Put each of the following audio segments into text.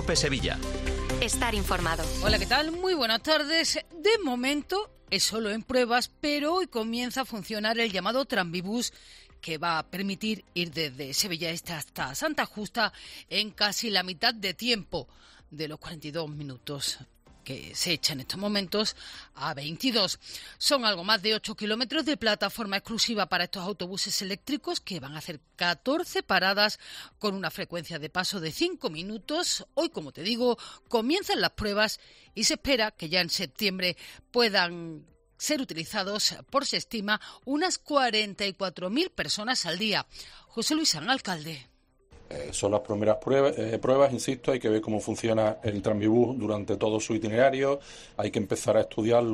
COPE Sevilla. Estar informado. Hola, ¿qué tal? Muy buenas tardes. De momento es solo en pruebas, pero hoy comienza a funcionar el llamado Tranvibús, que va a permitir ir desde Sevilla Este hasta Santa Justa en casi la mitad de tiempo, de los 42 minutos que se echa en estos momentos a 22. Son algo más de 8 kilómetros de plataforma exclusiva para estos autobuses eléctricos que van a hacer 14 paradas con una frecuencia de paso de 5 minutos. Hoy, como te digo, comienzan las pruebas y se espera que ya en septiembre puedan ser utilizados, por se estima, unas 44.000 personas al día. José Luis San, alcalde. Son las primeras pruebas, insisto, hay que ver cómo funciona el Tranvibús durante todo su itinerario, hay que empezar a estudiar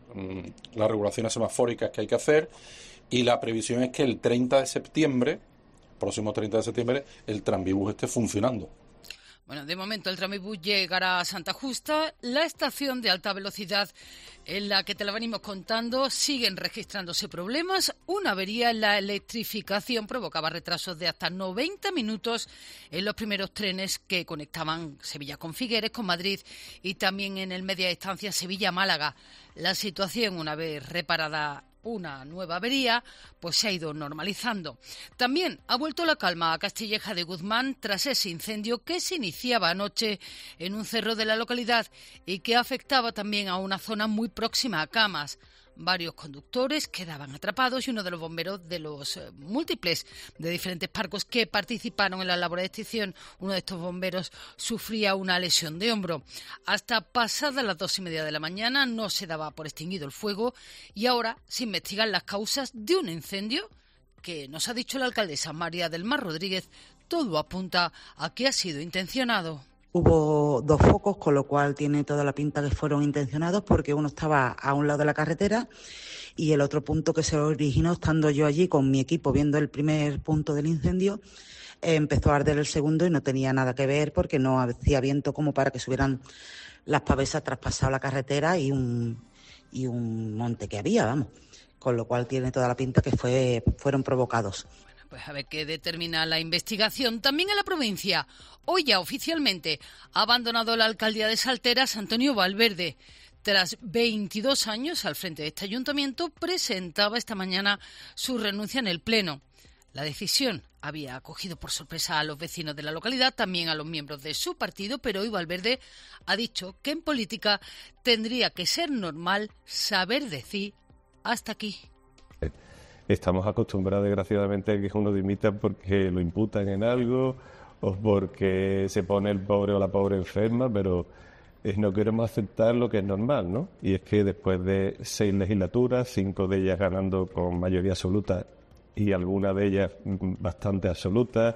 las regulaciones semafóricas que hay que hacer, y la previsión es que el 30 de septiembre, próximo 30 de septiembre, el Tranvibús esté funcionando. Bueno, de momento el Tranvibús llegará a Santa Justa. La estación de alta velocidad en la que te la venimos contando siguen registrándose problemas. Una avería en la electrificación provocaba retrasos de hasta 90 minutos en los primeros trenes que conectaban Sevilla con Figueres, con Madrid y también en el media distancia Sevilla-Málaga. La situación, una vez reparada una nueva avería, pues se ha ido normalizando. También ha vuelto la calma a Castilleja de Guzmán tras ese incendio que se iniciaba anoche en un cerro de la localidad y que afectaba también a una zona muy próxima a Camas. Varios conductores quedaban atrapados y uno de los bomberos de los múltiples de diferentes parcos que participaron en la labor de extinción, uno de estos bomberos sufría una lesión de hombro. Hasta pasadas las 2:30 de la mañana no se daba por extinguido el fuego y ahora se investigan las causas de un incendio que, nos ha dicho la alcaldesa María del Mar Rodríguez, todo apunta a que ha sido intencionado. Hubo 2 focos, con lo cual tiene toda la pinta que fueron intencionados, porque uno estaba a un lado de la carretera y el otro punto que se originó estando yo allí con mi equipo viendo el primer punto del incendio, empezó a arder el segundo y no tenía nada que ver porque no hacía viento como para que subieran las pavesas traspasado la carretera y un monte que había, vamos. Con lo cual tiene toda la pinta que fueron provocados. Pues a ver qué determina la investigación. También en la provincia, hoy ya oficialmente ha abandonado la alcaldía de Salteras Antonio Valverde. Tras 22 años al frente de este ayuntamiento, presentaba esta mañana su renuncia en el Pleno. La decisión había acogido por sorpresa a los vecinos de la localidad, también a los miembros de su partido, pero hoy Valverde ha dicho que en política tendría que ser normal saber decir hasta aquí. Estamos acostumbrados, desgraciadamente, a que uno dimita porque lo imputan en algo o porque se pone el pobre o la pobre enferma, pero no queremos aceptar lo que es normal, ¿no? Y es que después de 6 legislaturas, 5 de ellas ganando con mayoría absoluta y alguna de ellas bastante absoluta,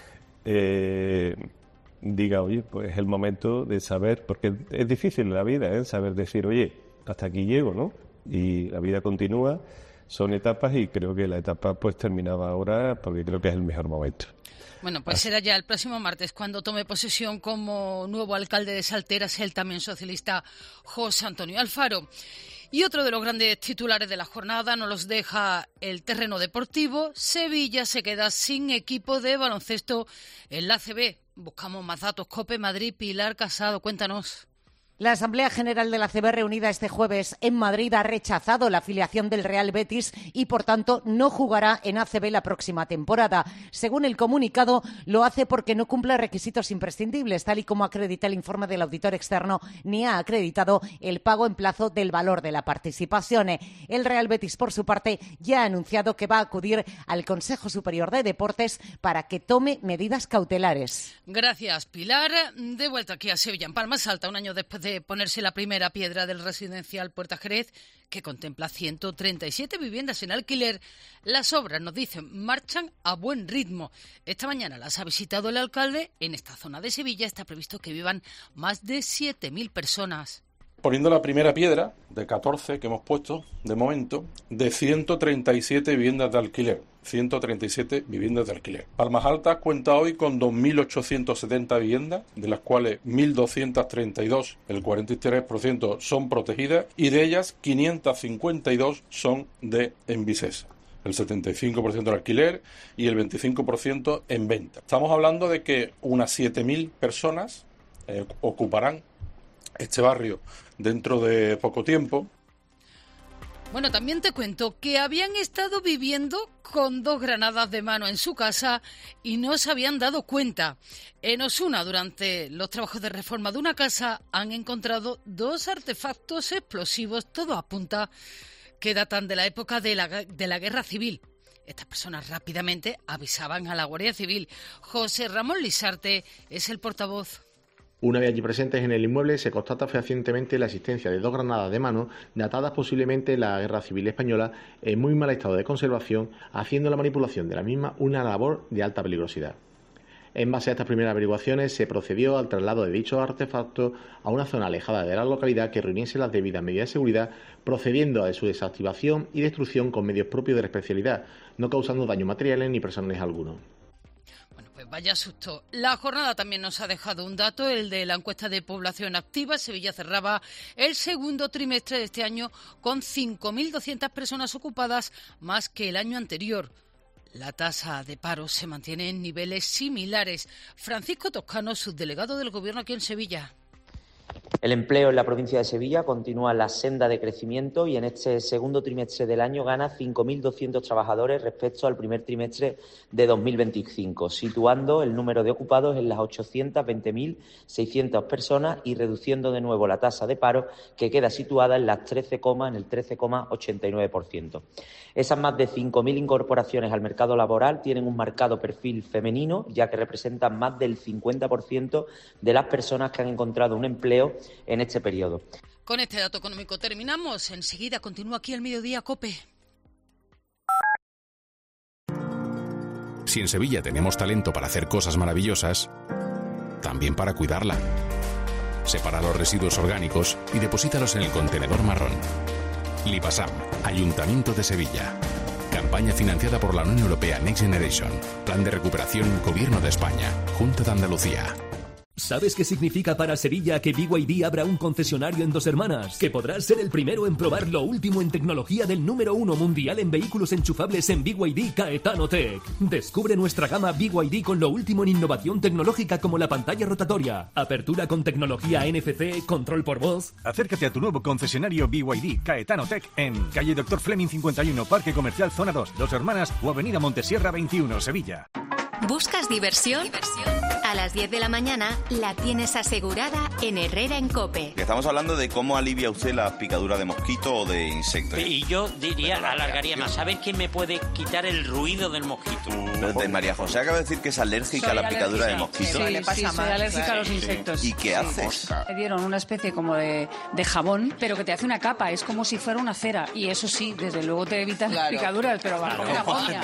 diga, oye, pues es el momento de saber, porque es difícil la vida, saber decir, oye, hasta aquí llego, ¿no? Y la vida continúa. Son etapas y creo que la etapa pues terminaba ahora porque creo que es el mejor momento. Bueno, pues será ya el próximo martes cuando tome posesión como nuevo alcalde de Salteras el también socialista José Antonio Alfaro. Y otro de los grandes titulares de la jornada nos los deja el terreno deportivo. Sevilla se queda sin equipo de baloncesto en la ACB. Buscamos más datos. COPE Madrid, Pilar Casado, cuéntanos. La Asamblea General de la ACB reunida este jueves en Madrid ha rechazado la afiliación del Real Betis y, por tanto, no jugará en ACB la próxima temporada. Según el comunicado, lo hace porque no cumple requisitos imprescindibles, tal y como acredita el informe del auditor externo, ni ha acreditado el pago en plazo del valor de la participación. El Real Betis, por su parte, ya ha anunciado que va a acudir al Consejo Superior de Deportes para que tome medidas cautelares. Gracias, Pilar. De vuelta aquí a Sevilla, en Palma Alta, un año después de ponerse la primera piedra del residencial Puerta Jerez, que contempla 137 viviendas en alquiler. Las obras, nos dicen, marchan a buen ritmo. Esta mañana las ha visitado el alcalde. En esta zona de Sevilla está previsto que vivan más de 7.000 personas. Poniendo la primera piedra de 14 que hemos puesto, de momento, de 137 viviendas de alquiler. 137 viviendas de alquiler. Palmas Altas cuenta hoy con 2.870 viviendas, de las cuales 1.232, el 43%, son protegidas y de ellas 552 son de Envisesa. El 75% de alquiler y el 25% en venta. Estamos hablando de que unas 7.000 personas ocuparán este barrio dentro de poco tiempo. Bueno, también te cuento que habían estado viviendo con 2 granadas de mano en su casa y no se habían dado cuenta. En Osuna, durante los trabajos de reforma de una casa, han encontrado 2 artefactos explosivos, todo apunta que datan de la época de la Guerra Civil. Estas personas rápidamente avisaban a la Guardia Civil. José Ramón Lisarte es el portavoz. Una vez allí presentes en el inmueble se constata fehacientemente la existencia de 2 granadas de mano datadas posiblemente en la Guerra Civil Española en muy mal estado de conservación, haciendo la manipulación de la misma una labor de alta peligrosidad. En base a estas primeras averiguaciones se procedió al traslado de dichos artefactos a una zona alejada de la localidad que reuniese las debidas medidas de seguridad, procediendo a su desactivación y destrucción con medios propios de la especialidad, no causando daños materiales ni personales alguno. Bueno, pues vaya susto. La jornada también nos ha dejado un dato, el de la encuesta de población activa. Sevilla cerraba el segundo trimestre de este año con 5.200 personas ocupadas, más que el año anterior. La tasa de paro se mantiene en niveles similares. Francisco Toscano, subdelegado del Gobierno aquí en Sevilla. El empleo en la provincia de Sevilla continúa la senda de crecimiento y en este segundo trimestre del año gana 5.200 trabajadores respecto al primer trimestre de 2025, situando el número de ocupados en las 820.600 personas y reduciendo de nuevo la tasa de paro, que queda situada en el 13,89%. Esas más de 5.000 incorporaciones al mercado laboral tienen un marcado perfil femenino, ya que representan más del 50% de las personas que han encontrado un empleo en este periodo. Con este dato económico terminamos. Enseguida continúa aquí el Mediodía COPE. Si en Sevilla tenemos talento para hacer cosas maravillosas, también para cuidarla. Separa los residuos orgánicos y deposítalos en el contenedor marrón. Lipasam, Ayuntamiento de Sevilla. Campaña financiada por la Unión Europea Next Generation. Plan de recuperación Gobierno de España. Junta de Andalucía. ¿Sabes qué significa para Sevilla que BYD abra un concesionario en Dos Hermanas? Que podrás ser el primero en probar lo último en tecnología del número 1 mundial en vehículos enchufables en BYD Caetano Tech. Descubre nuestra gama BYD con lo último en innovación tecnológica como la pantalla rotatoria, apertura con tecnología NFC, control por voz. Acércate a tu nuevo concesionario BYD Caetano Tech en calle Dr. Fleming 51, Parque Comercial Zona 2, Dos Hermanas o Avenida Montesierra 21, Sevilla. ¿Buscas diversión? A las 10 de la mañana la tienes asegurada en Herrera en COPE. Estamos hablando de cómo alivia usted la picadura de mosquito o de insecto. Y yo diría, alargaría más. ¿Sabes quién me puede quitar el ruido del mosquito? María José acaba de decir que es alérgica a la picadura de mosquito. Sí, soy alérgica a los insectos. ¿Y qué haces? Me dieron una especie como de jabón, pero que te hace una capa. Es como si fuera una cera. Y eso sí, desde luego te evitan las picaduras, pero va como una joya.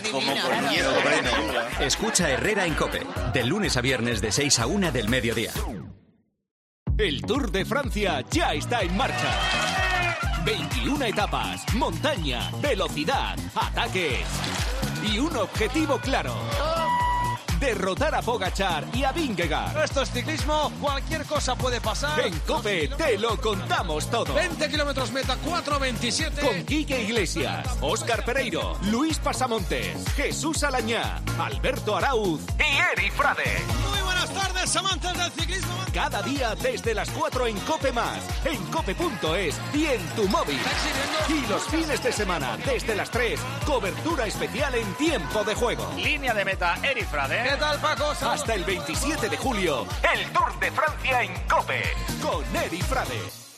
Escucha Herrera en COPE, de lunes a viernes de 6 a 1 del mediodía. El Tour de Francia ya está en marcha. 21 etapas, montaña, velocidad, ataques y un objetivo claro: derrotar a Pogačar y a Vingegaard. Esto es ciclismo, cualquier cosa puede pasar. En COPE te lo contamos todo. 20 kilómetros meta, 4:27. Con Quique Iglesias, Óscar Pereiro, Luis Pasamontes, Jesús Alañá, Alberto Arauz y Eri Frade. Muy buenas tardes, amantes del ciclismo. Cada día desde las 4 en COPE+, en cope.es y en tu móvil. Y los fines de semana desde las 3, cobertura especial en tiempo de juego. Línea de meta, Eri Frade. ¿Qué tal, Paco? Hasta el 27 de julio, el Tour de Francia en COPE, con Eri Frade.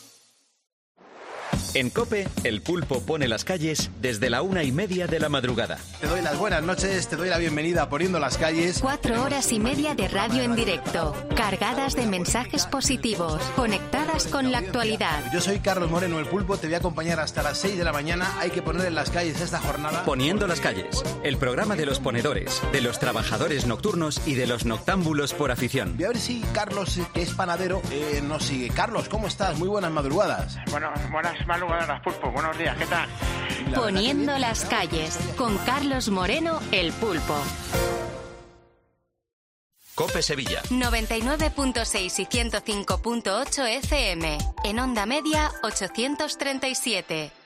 En COPE, el pulpo pone las calles desde la 1:30 de la madrugada. Te doy las buenas noches, te doy la bienvenida a Poniendo las Calles. 4 horas y media de radio en directo, cargadas de mensajes positivos, conectadas con la actualidad. Yo soy Carlos Moreno, el pulpo, te voy a acompañar hasta las 6 de la mañana. Hay que poner en las calles esta jornada. Poniendo las Calles, el programa de los ponedores, de los trabajadores nocturnos y de los noctámbulos por afición. Voy a ver si Carlos, que es panadero, nos sigue. Carlos, ¿cómo estás? Muy buenas madrugadas. Bueno, buenas madrugadas, pulpo. Buenos días, ¿qué tal? Poniendo las calles, con Carlos Moreno, el pulpo. COPE Sevilla 99.6 y 105.8 FM. En onda media 837.